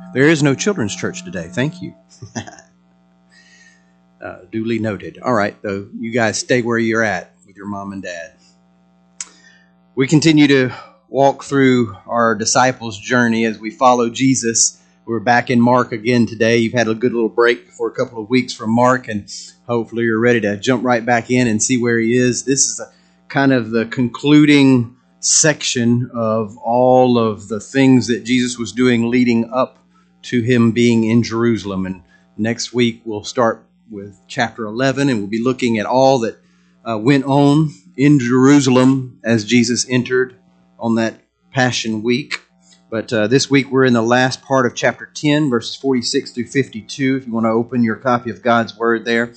There is no children's church today. Thank you. Duly noted. All right, though, you guys stay where you're at with your mom and dad. We continue to walk through our disciples' journey as we follow Jesus. We're back in Mark again today. You've had a good little break for a couple of weeks from Mark, and hopefully you're ready to jump right back in and see where he is. This is kind of the concluding section of all of the things that Jesus was doing leading up to him being in Jerusalem. And next week we'll start with chapter 11, and we'll be looking at all that went on in Jerusalem as Jesus entered on that Passion Week. But this week we're in the last part of chapter 10, verses 46 through 52, if you want to open your copy of God's Word there.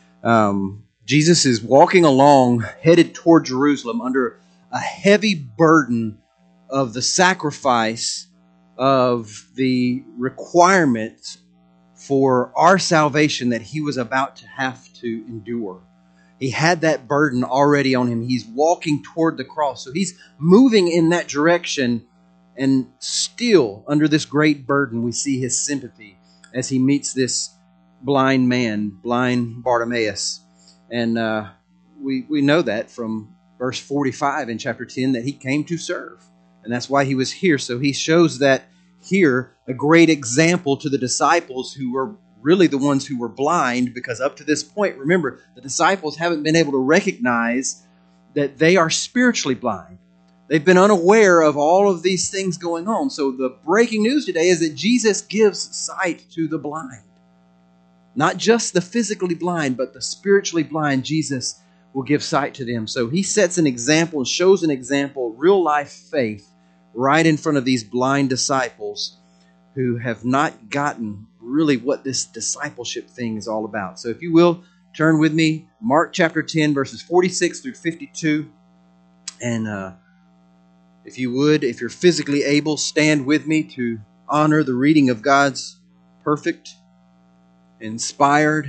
Jesus is walking along, headed toward Jerusalem under a heavy burden of the sacrifice of the requirements for our salvation that he was about to have to endure. He had that burden already on him. He's walking toward the cross. So he's moving in that direction, and still under this great burden we see his sympathy as he meets this blind man, blind Bartimaeus. And we know that from verse 45 in chapter 10 that he came to serve. And that's why he was here. So he shows that here a great example to the disciples who were really the ones who were blind, because up to this point, remember, the disciples haven't been able to recognize that they are spiritually blind. They've been unaware of all of these things going on. So the breaking news today is that Jesus gives sight to the blind. Not just the physically blind, but the spiritually blind, Jesus will give sight to them. So he sets an example and shows an example, real life faith, right in front of these blind disciples who have not gotten really what this discipleship thing is all about. So if you will, turn with me, Mark chapter 10, verses 46 through 52. And if you would, if you're physically able, stand with me to honor the reading of God's perfect, inspired,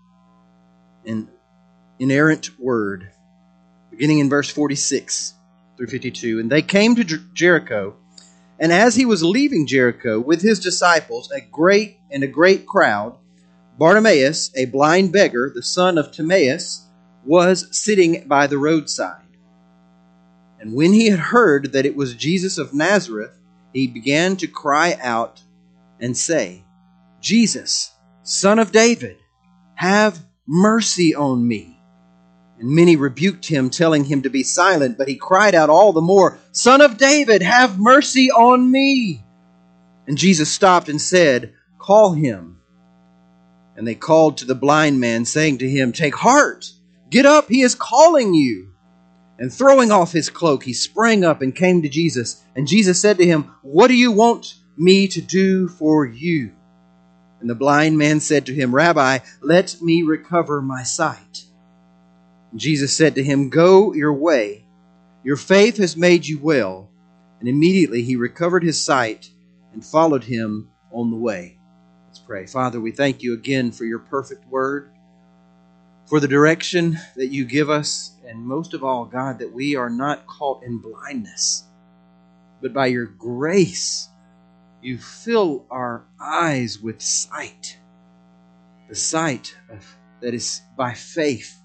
and inerrant word. Beginning in verse 46 through 52. And they came to Jericho, and as he was leaving Jericho with his disciples, a great crowd, Bartimaeus, a blind beggar, the son of Timaeus, was sitting by the roadside. And when he had heard that it was Jesus of Nazareth, he began to cry out and say, Jesus, Son of David, have mercy on me. And many rebuked him, telling him to be silent, but he cried out all the more, Son of David, have mercy on me. And Jesus stopped and said, Call him. And they called to the blind man, saying to him, Take heart, get up, he is calling you. And throwing off his cloak, he sprang up and came to Jesus. And Jesus said to him, What do you want me to do for you? And the blind man said to him, Rabbi, let me recover my sight. And Jesus said to him, Go your way. Your faith has made you well. And immediately he recovered his sight and followed him on the way. Let's pray. Father, we thank you again for your perfect word, for the direction that you give us, and most of all, God, that we are not caught in blindness, but by your grace, you fill our eyes with sight, the sight that is by faith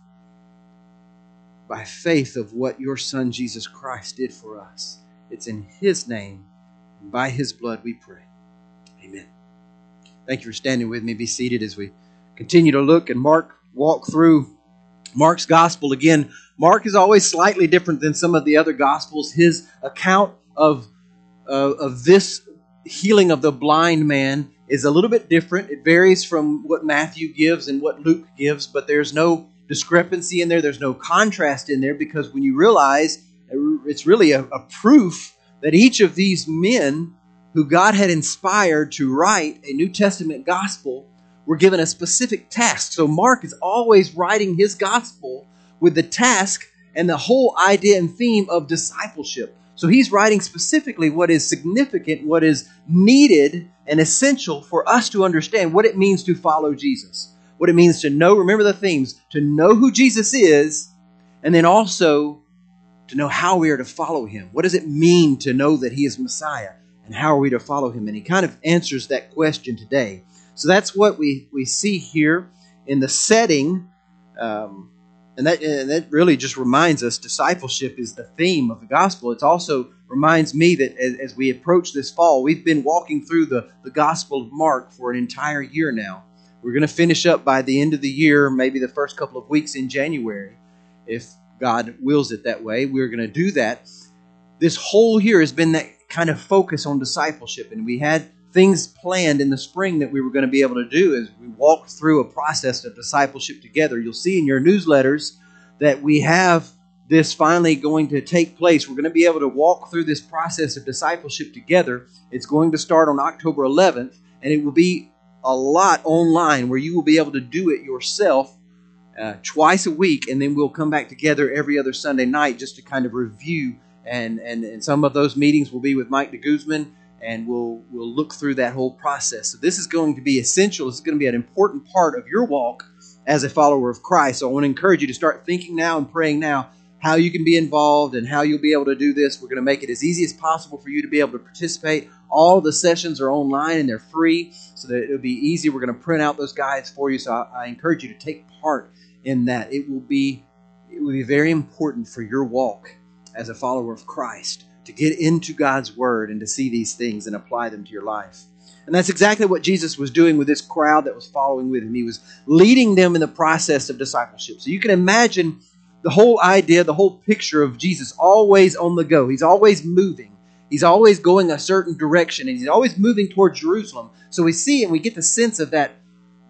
of what your Son Jesus Christ did for us. It's in his name and by his blood we pray. Amen. Thank you for standing with me. Be seated as we continue to look and walk through Mark's gospel. Again, Mark is always slightly different than some of the other gospels. His account of this healing of the blind man is a little bit different. It varies from what Matthew gives and what Luke gives, but there's no discrepancy in there. There's no contrast in there, because when you realize it's really a proof that each of these men who God had inspired to write a New Testament gospel were given a specific task. So Mark is always writing his gospel with the task and the whole idea and theme of discipleship. So he's writing specifically what is significant, what is needed and essential for us to understand what it means to follow Jesus. What it means to know, remember the themes, to know who Jesus is, and then also to know how we are to follow him. What does it mean to know that he is Messiah? And how are we to follow him? And he kind of answers that question today. So that's what we see here in the setting. And that really just reminds us discipleship is the theme of the gospel. It also reminds me that as we approach this fall, we've been walking through the Gospel of Mark for an entire year now. We're going to finish up by the end of the year, maybe the first couple of weeks in January, if God wills it that way. We're going to do that. This whole year has been that kind of focus on discipleship, and we had things planned in the spring that we were going to be able to do as we walked through a process of discipleship together. You'll see in your newsletters that we have this finally going to take place. We're going to be able to walk through this process of discipleship together. It's going to start on October 11th, and it will be a lot online where you will be able to do it yourself twice a week, and then we'll come back together every other Sunday night just to kind of review. And some of those meetings will be with Mike DeGuzman, and we'll look through that whole process. So this is going to be essential. This is going to be an important part of your walk as a follower of Christ. So I want to encourage you to start thinking now and praying now how you can be involved and how you'll be able to do this. We're going to make it as easy as possible for you to be able to participate. All the sessions are online and they're free, so that it'll be easy. We're going to print out those guides for you. So I encourage you to take part in that. It will be very important for your walk as a follower of Christ to get into God's Word and to see these things and apply them to your life. And that's exactly what Jesus was doing with this crowd that was following with him. He was leading them in the process of discipleship. So you can imagine the whole idea, the whole picture of Jesus always on the go. He's always moving. He's always going a certain direction, and he's always moving toward Jerusalem. So we see and we get the sense of that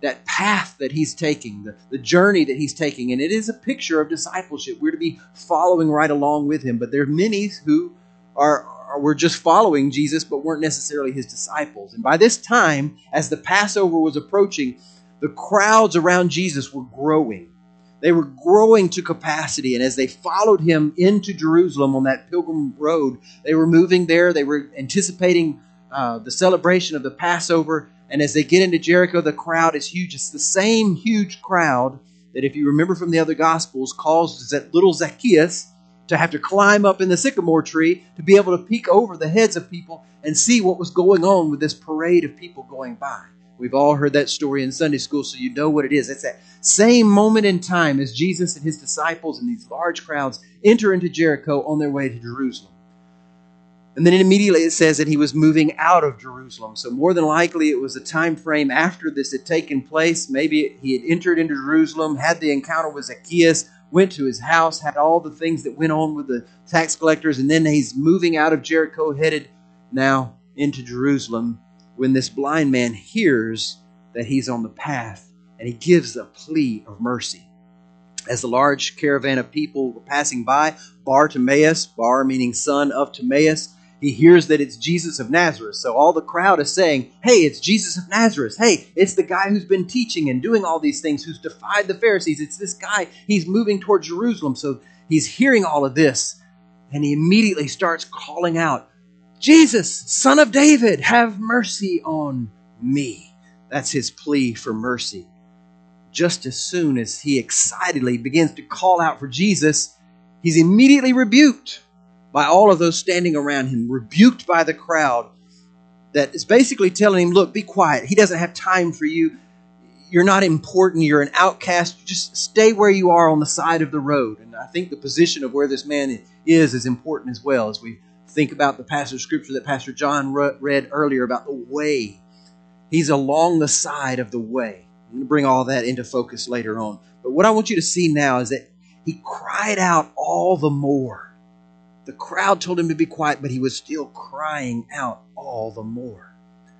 path that he's taking, the journey that he's taking. And it is a picture of discipleship. We're to be following right along with him. But there are many who were just following Jesus but weren't necessarily his disciples. And by this time, as the Passover was approaching, the crowds around Jesus were growing. They were growing to capacity. And as they followed him into Jerusalem on that pilgrim road, they were moving there. They were anticipating the celebration of the Passover. And as they get into Jericho, the crowd is huge. It's the same huge crowd that, if you remember from the other Gospels, caused that little Zacchaeus to have to climb up in the sycamore tree to be able to peek over the heads of people and see what was going on with this parade of people going by. We've all heard that story in Sunday school, so you know what it is. It's that same moment in time as Jesus and his disciples and these large crowds enter into Jericho on their way to Jerusalem. And then immediately it says that he was moving out of Jerusalem. So more than likely it was a time frame after this had taken place. Maybe he had entered into Jerusalem, had the encounter with Zacchaeus, went to his house, had all the things that went on with the tax collectors, and then he's moving out of Jericho, headed now into Jerusalem, when this blind man hears that he's on the path, and he gives a plea of mercy. As the large caravan of people were passing by, Bartimaeus, Bar meaning son of Timaeus, he hears that it's Jesus of Nazareth. So all the crowd is saying, hey, it's Jesus of Nazareth. Hey, it's the guy who's been teaching and doing all these things, who's defied the Pharisees. It's this guy. He's moving toward Jerusalem. So he's hearing all of this, and he immediately starts calling out, Jesus, Son of David, have mercy on me. That's his plea for mercy. Just as soon as he excitedly begins to call out for Jesus, he's immediately rebuked by all of those standing around him, rebuked by the crowd that is basically telling him, look, be quiet. He doesn't have time for you. You're not important. You're an outcast. Just stay where you are on the side of the road. And I think the position of where this man is important as well, as we think about the passage of Scripture that Pastor John read earlier about the way. He's along the side of the way. I'm going to bring all that into focus later on. But what I want you to see now is that he cried out all the more. The crowd told him to be quiet, but he was still crying out all the more.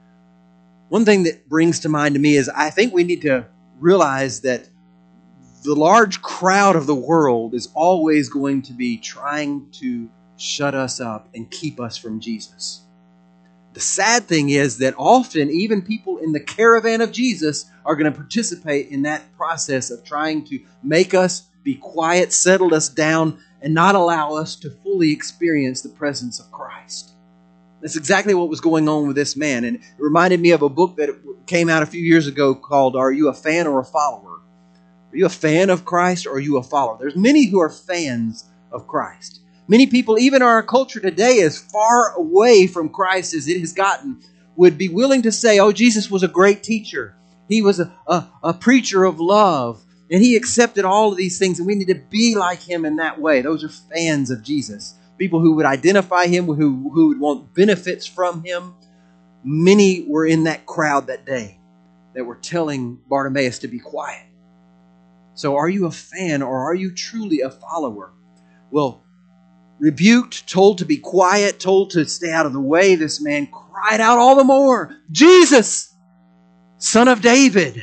One thing that brings to mind to me is I think we need to realize that the large crowd of the world is always going to be trying to shut us up and keep us from Jesus. The sad thing is that often even people in the caravan of Jesus are going to participate in that process of trying to make us be quiet, settle us down, and not allow us to fully experience the presence of Christ. That's exactly what was going on with this man. And it reminded me of a book that came out a few years ago called Are You a Fan or a Follower? Are you a fan of Christ or are you a follower? There's many who are fans of Christ. Many people, even our culture today, as far away from Christ as it has gotten, would be willing to say, oh, Jesus was a great teacher. He was a preacher of love. And he accepted all of these things, and we need to be like him in that way. Those are fans of Jesus. People who would identify him, who would want benefits from him. Many were in that crowd that day that were telling Bartimaeus to be quiet. So are you a fan, or are you truly a follower? Well, rebuked, told to be quiet, told to stay out of the way, this man cried out all the more, Jesus, Son of David,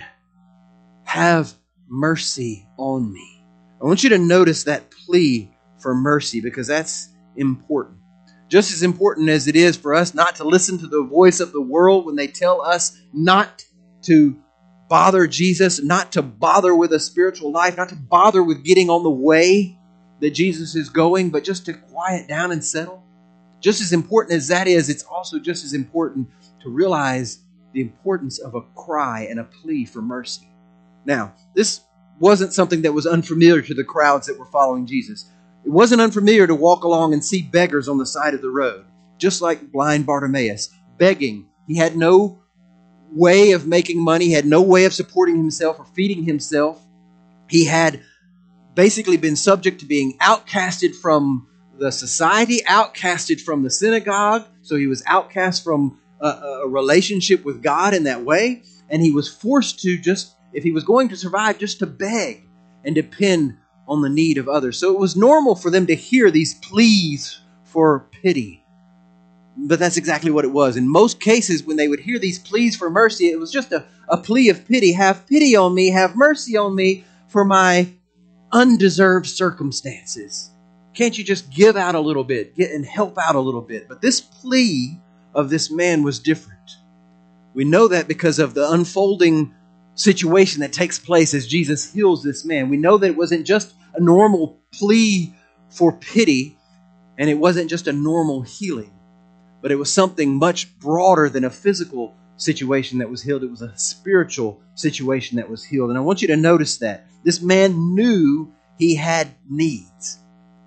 have mercy on me. I want you to notice that plea for mercy, because that's important. Just as important as it is for us not to listen to the voice of the world when they tell us not to bother Jesus, not to bother with a spiritual life, not to bother with getting on the way that Jesus is going, but just to quiet down and settle. Just as important as that is, it's also just as important to realize the importance of a cry and a plea for mercy. Now, this wasn't something that was unfamiliar to the crowds that were following Jesus. It wasn't unfamiliar to walk along and see beggars on the side of the road, just like blind Bartimaeus, begging. He had no way of making money. He had no way of supporting himself or feeding himself. He had basically been subject to being outcasted from the society, outcasted from the synagogue. So he was outcast from a relationship with God in that way. And he was forced to just, if he was going to survive, just to beg and depend on the need of others. So it was normal for them to hear these pleas for pity. But that's exactly what it was. In most cases, when they would hear these pleas for mercy, it was just a plea of pity. Have pity on me, have mercy on me for my undeserved circumstances. Can't you just give out a little bit, get and help out a little bit? But this plea of this man was different. We know that because of the unfolding situation that takes place as Jesus heals this man. We know that it wasn't just a normal plea for pity, and it wasn't just a normal healing, but it was something much broader than a physical situation that was healed. It was a spiritual situation that was healed. And I want you to notice that this man knew he had needs.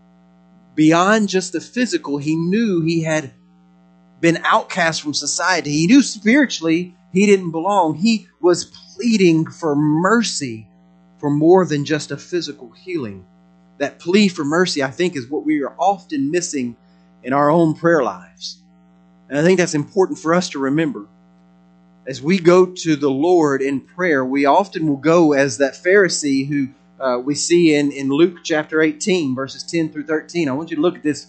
Beyond just the physical, he knew he had been outcast from society. He knew spiritually he didn't belong. He was pleading for mercy for more than just a physical healing. That plea for mercy, I think, is what we are often missing in our own prayer lives. And I think that's important for us to remember. As we go to the Lord in prayer, we often will go as that Pharisee who we see in Luke chapter 18, verses 10 through 13. I want you to look at this.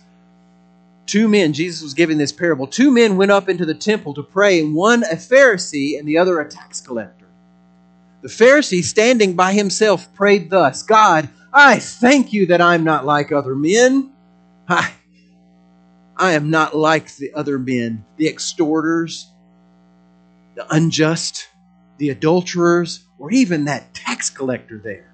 Two men, Jesus was giving this parable. Two men went up into the temple to pray, and one a Pharisee and the other a tax collector. The Pharisee, standing by himself, prayed thus, God, I thank you that I'm not like other men. I am not like the other men, the extorters, the unjust, the adulterers, or even that tax collector there.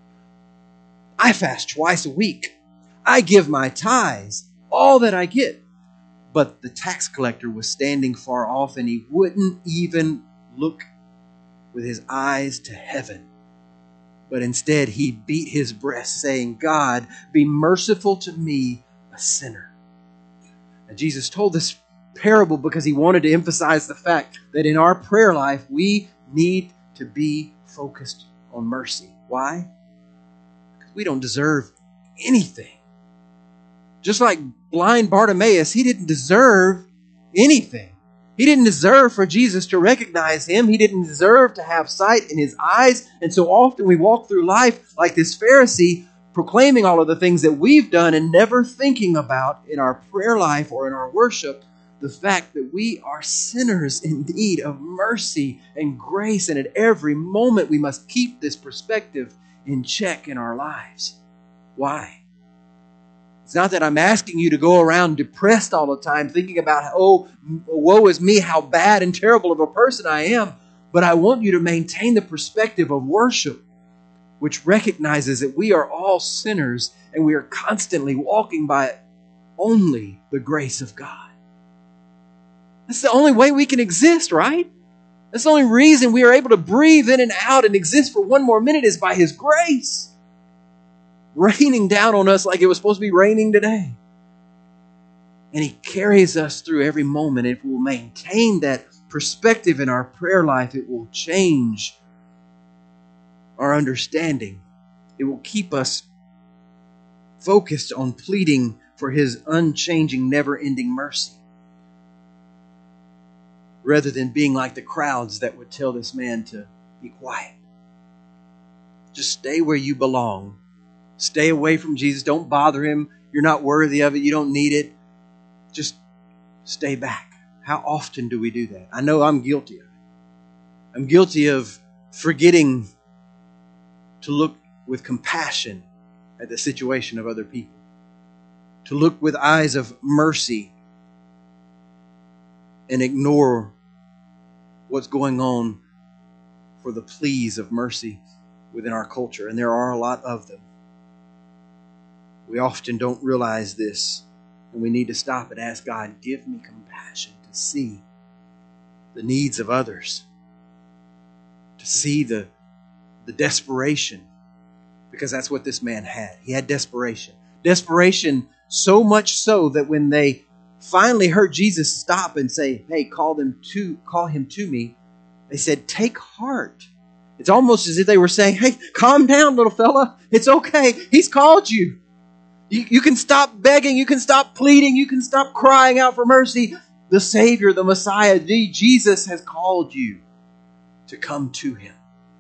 I fast twice a week. I give my tithes, all that I get. But the tax collector was standing far off, and he wouldn't even look with his eyes to heaven. But instead he beat his breast, saying, God, be merciful to me, a sinner. And Jesus told this parable because he wanted to emphasize the fact that in our prayer life, we need to be focused on mercy. Why? Because we don't deserve anything. Just like blind Bartimaeus, he didn't deserve anything. He didn't deserve for Jesus to recognize him. He didn't deserve to have sight in his eyes. And so often we walk through life like this Pharisee, proclaiming all of the things that we've done and never thinking about in our prayer life or in our worship the fact that we are sinners in need of mercy and grace. And at every moment we must keep this perspective in check in our lives. Why? It's not that I'm asking you to go around depressed all the time, thinking about, oh, woe is me, how bad and terrible of a person I am. But I want you to maintain the perspective of worship, which recognizes that we are all sinners and we are constantly walking by only the grace of God. That's the only way we can exist, right? That's the only reason we are able to breathe in and out and exist for one more minute is by His grace. Raining down on us like it was supposed to be raining today. And He carries us through every moment. If we'll maintain that perspective in our prayer life, it will change our understanding. It will keep us focused on pleading for His unchanging, never-ending mercy, rather than being like the crowds that would tell this man to be quiet. Just stay where you belong. Stay away from Jesus. Don't bother Him. You're not worthy of it. You don't need it. Just stay back. How often do we do that? I know I'm guilty of it. I'm guilty of forgetting to look with compassion at the situation of other people, to look with eyes of mercy and ignore what's going on for the pleas of mercy within our culture. And there are a lot of them. We often don't realize this, and we need to stop and ask God, give me compassion to see the needs of others, to see the desperation, because that's what this man had. He had desperation. Desperation so much so that when they finally heard Jesus stop and say, hey, call him to me, they said, take heart. It's almost as if they were saying, hey, calm down, little fella. It's okay. He's called you. You can stop begging. You can stop pleading. You can stop crying out for mercy. The Savior, the Messiah, Jesus has called you to come to Him.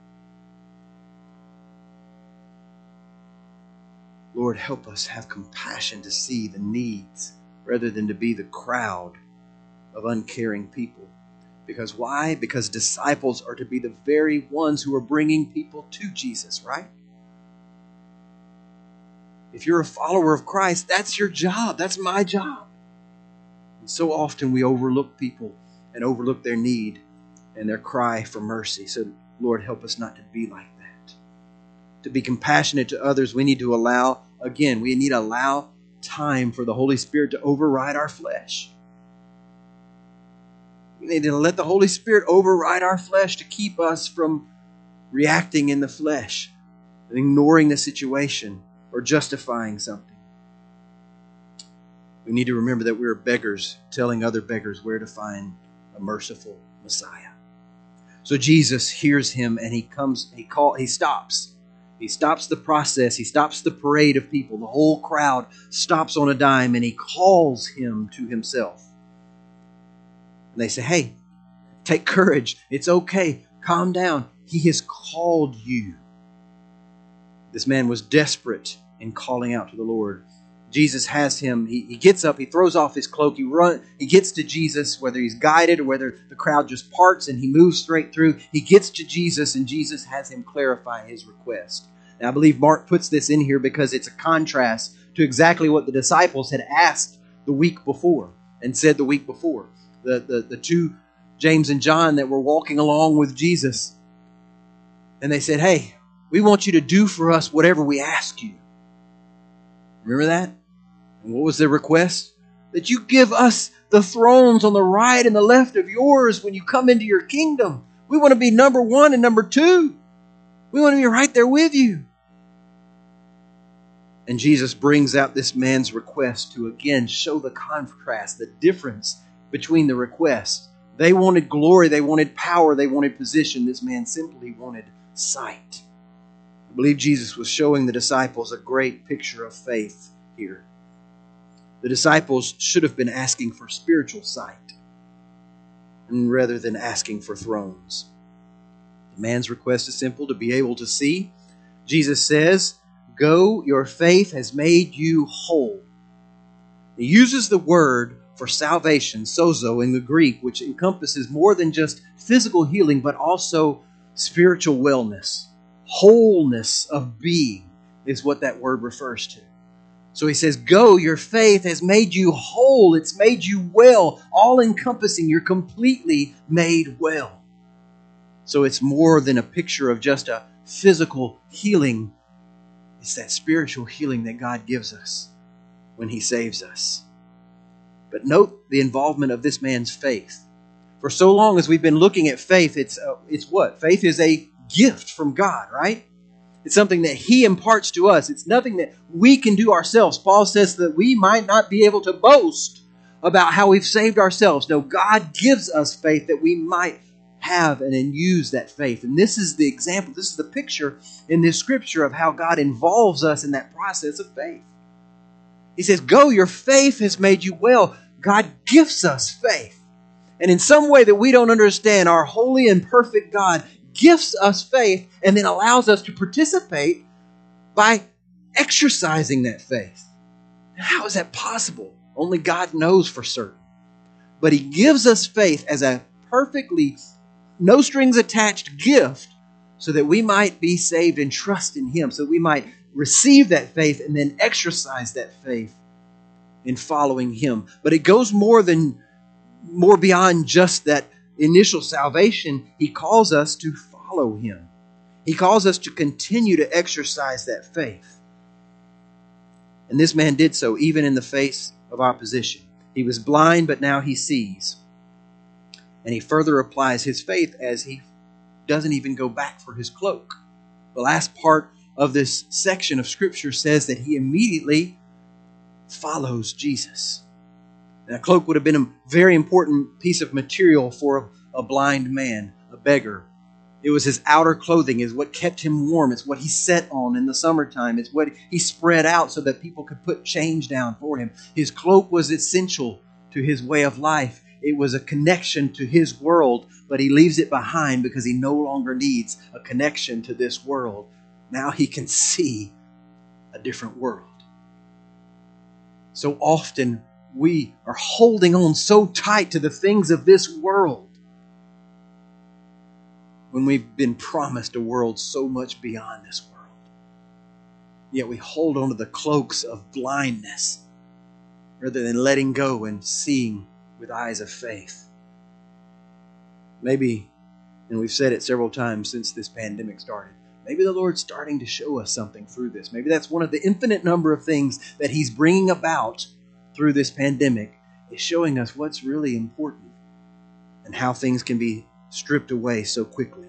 Lord, help us have compassion to see the needs rather than to be the crowd of uncaring people. Because why? Because disciples are to be the very ones who are bringing people to Jesus, right? If you're a follower of Christ, that's your job. That's my job. And so often we overlook people and overlook their need and their cry for mercy. So, Lord, help us not to be like that. To be compassionate to others, we need to allow time for the Holy Spirit to override our flesh. We need to let the Holy Spirit override our flesh to keep us from reacting in the flesh and ignoring the situation or justifying something. We need to remember that we're beggars telling other beggars where to find a merciful Messiah. So Jesus hears him and he stops. He stops the process. He stops the parade of people. The whole crowd stops on a dime and he calls him to himself. And they say, hey, take courage. It's okay. Calm down. He has called you. This man was desperate in calling out to the Lord. Jesus has him. He gets up. He throws off his cloak. He gets to Jesus, whether he's guided or whether the crowd just parts and he moves straight through. He gets to Jesus and Jesus has him clarify his request. Now, I believe Mark puts this in here because it's a contrast to exactly what the disciples had asked the week before and said the week before. The two, James and John, that were walking along with Jesus. And they said, hey, we want you to do for us whatever we ask you. Remember that? And what was their request? That you give us the thrones on the right and the left of yours when you come into your kingdom. We want to be number one and number two. We want to be right there with you. And Jesus brings out this man's request to again show the contrast, the difference between the requests. They wanted glory, they wanted power, they wanted position. This man simply wanted sight. I believe Jesus was showing the disciples a great picture of faith here. The disciples should have been asking for spiritual sight rather than asking for thrones. The man's request is simple, to be able to see. Jesus says, go, your faith has made you whole. He uses the word for salvation, sozo, in the Greek, which encompasses more than just physical healing, but also spiritual wellness. Wholeness of being is what that word refers to. So he says, go, your faith has made you whole. It's made you well, all-encompassing. You're completely made well. So it's more than a picture of just a physical healing. It's that spiritual healing that God gives us when He saves us. But note the involvement of this man's faith. For so long as we've been looking at faith, it's what? Faith is a gift from God, right? It's something that He imparts to us. It's nothing that we can do ourselves. Paul says that we might not be able to boast about how we've saved ourselves. No, God gives us faith that we might have and then use that faith. And this is the example, this is the picture in this scripture of how God involves us in that process of faith. He says, go, your faith has made you well. God gives us faith. And in some way that we don't understand, our holy and perfect God gifts us faith and then allows us to participate by exercising that faith. Now, how is that possible? Only God knows for certain. But He gives us faith as a perfectly, no strings attached gift so that we might be saved and trust in Him, so that we might receive that faith and then exercise that faith in following Him. But it goes more beyond just that initial salvation. He calls us to follow Him. He calls us to continue to exercise that faith. And this man did so even in the face of opposition. He was blind, but now he sees. And he further applies his faith as he doesn't even go back for his cloak. The last part of this section of Scripture says that he immediately follows Jesus. And a cloak would have been a very important piece of material for a blind man, a beggar. It was his outer clothing, is what kept him warm. It's what he sat on in the summertime. It's what he spread out so that people could put change down for him. His cloak was essential to his way of life. It was a connection to his world, but he leaves it behind because he no longer needs a connection to this world. Now he can see a different world. So often we are holding on so tight to the things of this world when we've been promised a world so much beyond this world. Yet we hold on to the cloaks of blindness rather than letting go and seeing with eyes of faith. Maybe, and we've said it several times since this pandemic started, maybe the Lord's starting to show us something through this. Maybe that's one of the infinite number of things that He's bringing about through this pandemic, is showing us what's really important and how things can be stripped away so quickly.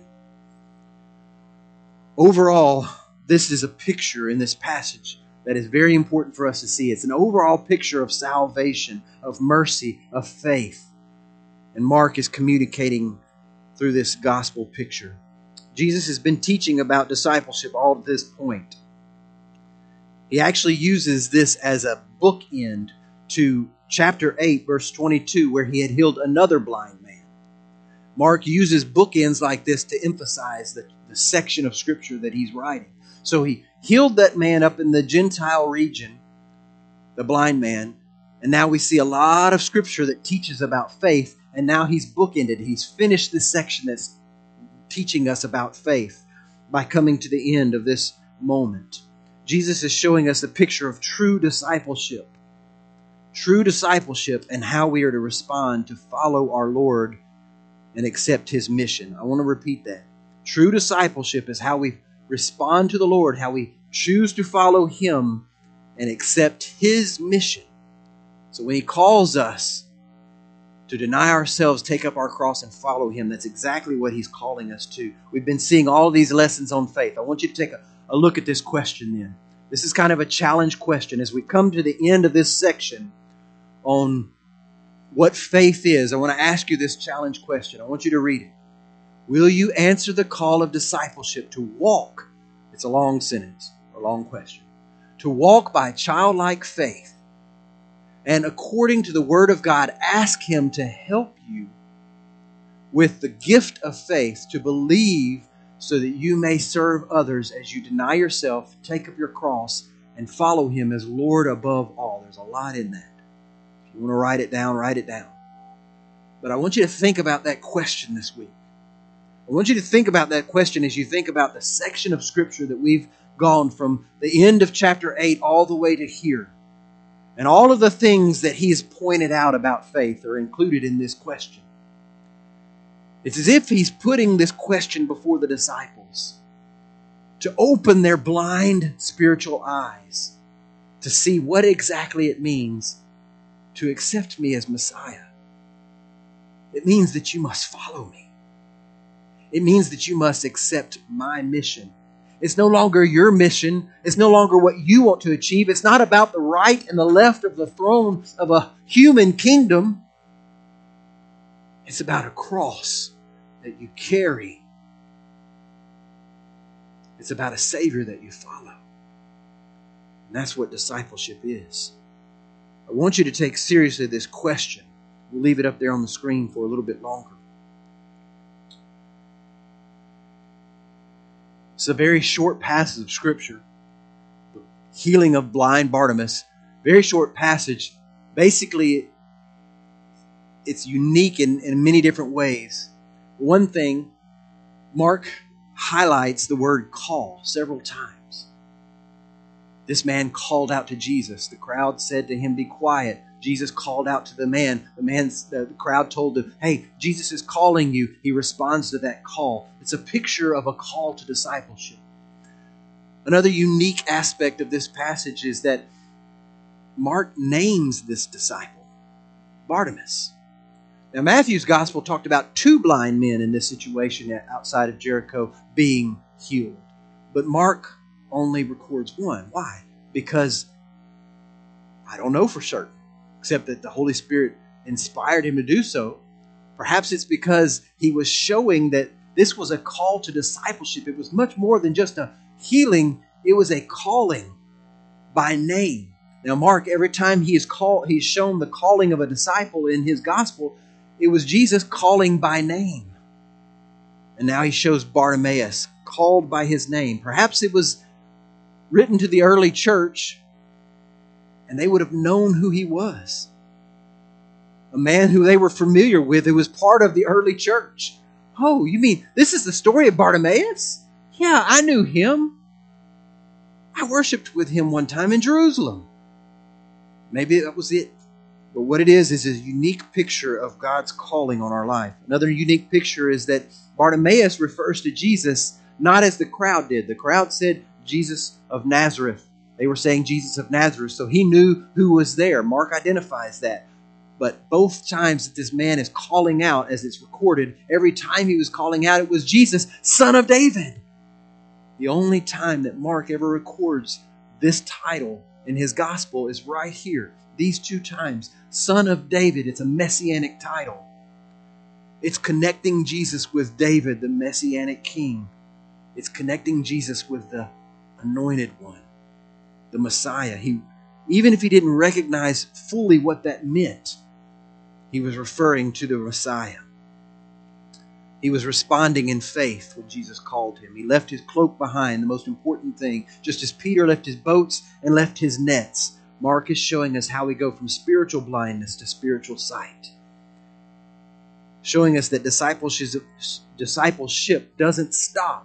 Overall, this is a picture in this passage that is very important for us to see. It's an overall picture of salvation, of mercy, of faith. And Mark is communicating through this gospel picture. Jesus has been teaching about discipleship all to this point. He actually uses this as a bookend to chapter 8, verse 22, where He had healed another blind man. Mark uses bookends like this to emphasize the section of Scripture that he's writing. So He healed that man up in the Gentile region, the blind man, and now we see a lot of Scripture that teaches about faith, and now He's bookended. He's finished this section that's teaching us about faith by coming to the end of this moment. Jesus is showing us a picture of true discipleship and how we are to respond to follow our Lord and accept His mission. I want to repeat that. True discipleship is how we respond to the Lord, how we choose to follow Him and accept His mission. So when He calls us to deny ourselves, take up our cross, and follow Him, that's exactly what He's calling us to. We've been seeing all these lessons on faith. I want you to take a look at this question then. This is kind of a challenge question. As we come to the end of this section on what faith is, I want to ask you this challenge question. I want you to read it. Will you answer the call of discipleship to walk? It's a long sentence, a long question. To walk by childlike faith, and according to the Word of God, ask Him to help you with the gift of faith to believe so that you may serve others as you deny yourself, take up your cross, and follow Him as Lord above all. There's a lot in that. If you want to write it down, write it down. But I want you to think about that question this week. I want you to think about that question as you think about the section of Scripture that we've gone from the end of chapter 8 all the way to here. And all of the things that He's pointed out about faith are included in this question. It's as if He's putting this question before the disciples to open their blind spiritual eyes to see what exactly it means to accept me as Messiah. It means that you must follow me. It means that you must accept my mission. It's no longer your mission. It's no longer what you want to achieve. It's not about the right and the left of the throne of a human kingdom. It's about a cross that you carry. It's about a Savior that you follow. And that's what discipleship is. I want you to take seriously this question. We'll leave it up there on the screen for a little bit longer. It's a very short passage of Scripture. The healing of blind Bartimaeus. Very short passage. Basically, it's unique in many different ways. One thing, Mark highlights the word call several times. This man called out to Jesus. The crowd said to him, "Be quiet." Jesus called out to the man. The crowd told him, "Hey, Jesus is calling you." He responds to that call. It's a picture of a call to discipleship. Another unique aspect of this passage is that Mark names this disciple, Bartimaeus. Now, Matthew's gospel talked about 2 blind men in this situation outside of Jericho being healed. But Mark only records 1. Why? Because I don't know for certain, except that the Holy Spirit inspired him to do so. Perhaps it's because he was showing that this was a call to discipleship. It was much more than just a healing. It was a calling by name. Now, Mark, every time he's shown the calling of a disciple in his gospel, it was Jesus calling by name. And now he shows Bartimaeus called by his name. Perhaps it was written to the early church, and they would have known who he was. A man who they were familiar with, who was part of the early church. "Oh, you mean this is the story of Bartimaeus? Yeah, I knew him. I worshiped with him one time in Jerusalem." Maybe that was it. But what it is a unique picture of God's calling on our life. Another unique picture is that Bartimaeus refers to Jesus not as the crowd did. The crowd said Jesus of Nazareth. They were saying Jesus of Nazareth, so he knew who was there. Mark identifies that. But both times that this man is calling out, as it's recorded, every time he was calling out, it was Jesus, Son of David. The only time that Mark ever records this title in his gospel is right here. These 2 times. Son of David. It's a messianic title. It's connecting Jesus with David, the messianic king. It's connecting Jesus with the anointed one, the Messiah. Even if he didn't recognize fully what that meant, he was referring to the Messiah. He was responding in faith when Jesus called him. He left his cloak behind, the most important thing. Just as Peter left his boats and left his nets, Mark is showing us how we go from spiritual blindness to spiritual sight. Showing us that discipleship doesn't stop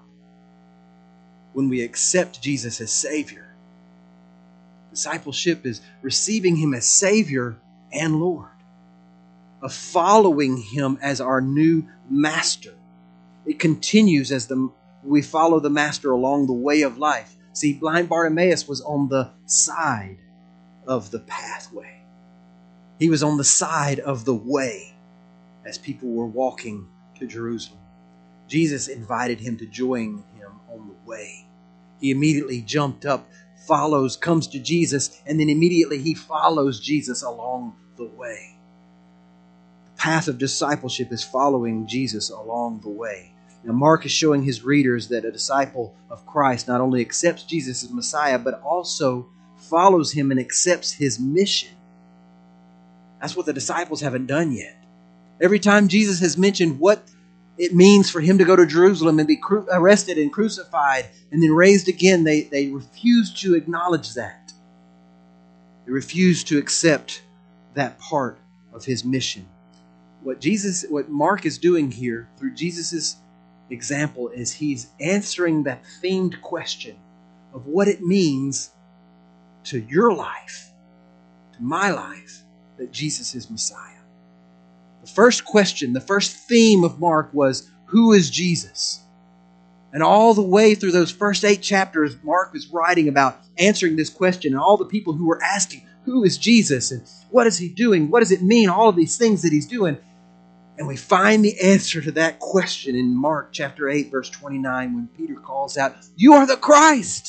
when we accept Jesus as Savior. Discipleship is receiving Him as Savior and Lord, of following Him as our new Master. It continues as we follow the Master along the way of life. See, blind Bartimaeus was on the side of the pathway. He was on the side of the way as people were walking to Jerusalem. Jesus invited him to join him on the way. He immediately jumped up, comes to Jesus, and then immediately he follows Jesus along the way. The path of discipleship is following Jesus along the way. Now, Mark is showing his readers that a disciple of Christ not only accepts Jesus as Messiah, but also follows him and accepts his mission. That's what the disciples haven't done yet. Every time Jesus has mentioned what it means for him to go to Jerusalem and be arrested and crucified and then raised again, they refuse to acknowledge that. They refuse to accept that part of his mission. What Mark is doing here through Jesus' example is he's answering that themed question of what it means to your life, to my life, that Jesus is Messiah. The first question, the first theme of Mark was, who is Jesus? And all the way through those first 8 chapters, Mark was writing about answering this question, and all the people who were asking, who is Jesus? And what is he doing? What does it mean? All of these things that he's doing. And we find the answer to that question in Mark chapter 8, verse 29, when Peter calls out, "You are the Christ!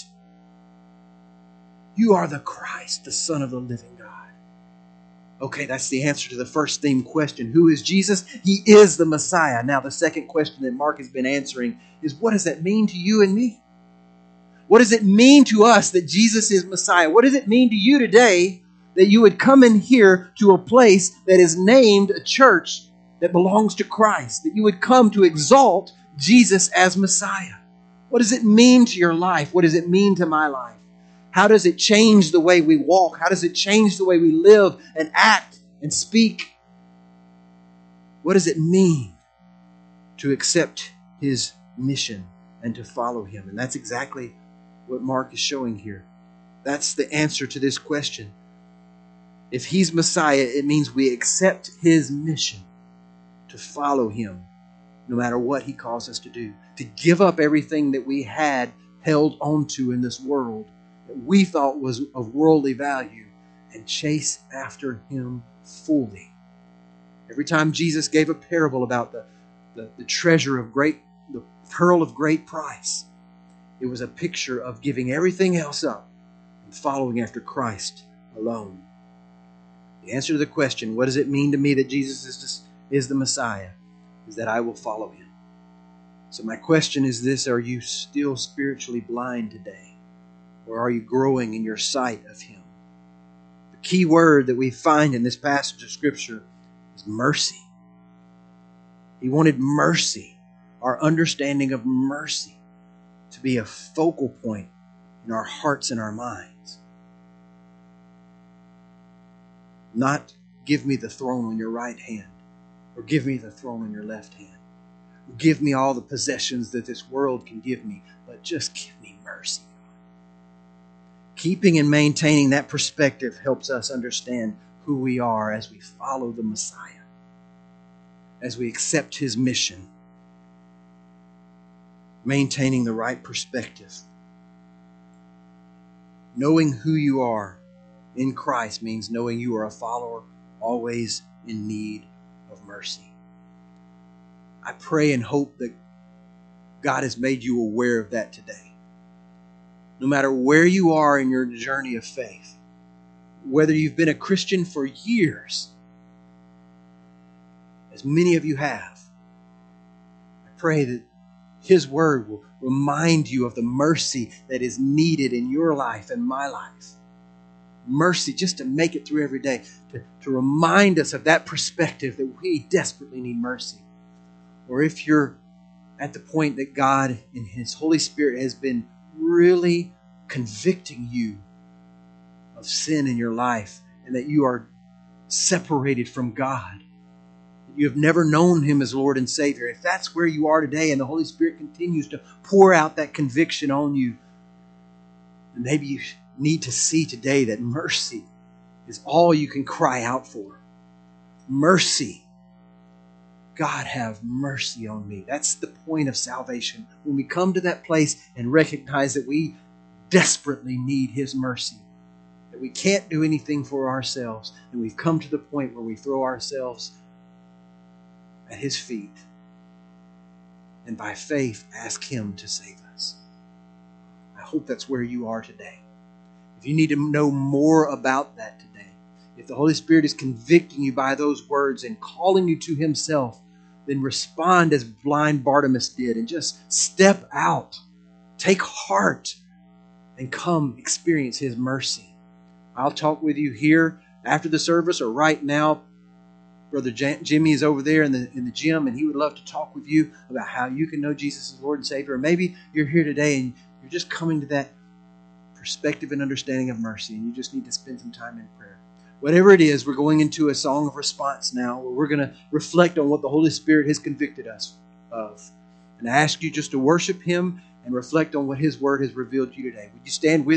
You are the Christ, the Son of the living God." Okay, that's the answer to the first theme question. Who is Jesus? He is the Messiah. Now, the second question that Mark has been answering is, what does that mean to you and me? What does it mean to us that Jesus is Messiah? What does it mean to you today that you would come in here to a place that is named a church that belongs to Christ, that you would come to exalt Jesus as Messiah? What does it mean to your life? What does it mean to my life? How does it change the way we walk? How does it change the way we live and act and speak? What does it mean to accept His mission and to follow Him? And that's exactly what Mark is showing here. That's the answer to this question. If He's Messiah, it means we accept His mission to follow Him no matter what He calls us to do, to give up everything that we had held onto in this world that we thought was of worldly value and chase after Him fully. Every time Jesus gave a parable about the treasure of the pearl of great price, it was a picture of giving everything else up and following after Christ alone. The answer to the question, what does it mean to me that Jesus is the Messiah, is that I will follow Him. So my question is this: are you still spiritually blind today? Or are you growing in your sight of Him? The key word that we find in this passage of Scripture is mercy. He wanted mercy, our understanding of mercy, to be a focal point in our hearts and our minds. Not give me the throne on your right hand, or give me the throne on your left hand, or give me all the possessions that this world can give me, but just give me mercy. Keeping and maintaining that perspective helps us understand who we are as we follow the Messiah, as we accept His mission. Maintaining the right perspective. Knowing who you are in Christ means knowing you are a follower always in need of mercy. I pray and hope that God has made you aware of that today. No matter where you are in your journey of faith, whether you've been a Christian for years, as many of you have, I pray that His Word will remind you of the mercy that is needed in your life and my life. Mercy just to make it through every day, to remind us of that perspective that we desperately need mercy. Or if you're at the point that God in His Holy Spirit has been really convicting you of sin in your life and that you are separated from God, you have never known Him as Lord and Savior. If that's where you are today and the Holy Spirit continues to pour out that conviction on you, then maybe you need to see today that mercy is all you can cry out for. Mercy. God, have mercy on me. That's the point of salvation. When we come to that place and recognize that we desperately need His mercy, that we can't do anything for ourselves, and we've come to the point where we throw ourselves at His feet and by faith ask Him to save us. I hope that's where you are today. If you need to know more about that today, if the Holy Spirit is convicting you by those words and calling you to Himself, then respond as blind Bartimaeus did and just step out. Take heart and come experience His mercy. I'll talk with you here after the service or right now. Brother Jimmy is over there in the gym, and he would love to talk with you about how you can know Jesus as Lord and Savior. Or maybe you're here today and you're just coming to that perspective and understanding of mercy, and you just need to spend some time in prayer. Whatever it is, we're going into a song of response now where we're going to reflect on what the Holy Spirit has convicted us of. And I ask you just to worship Him and reflect on what His Word has revealed to you today. Would you stand with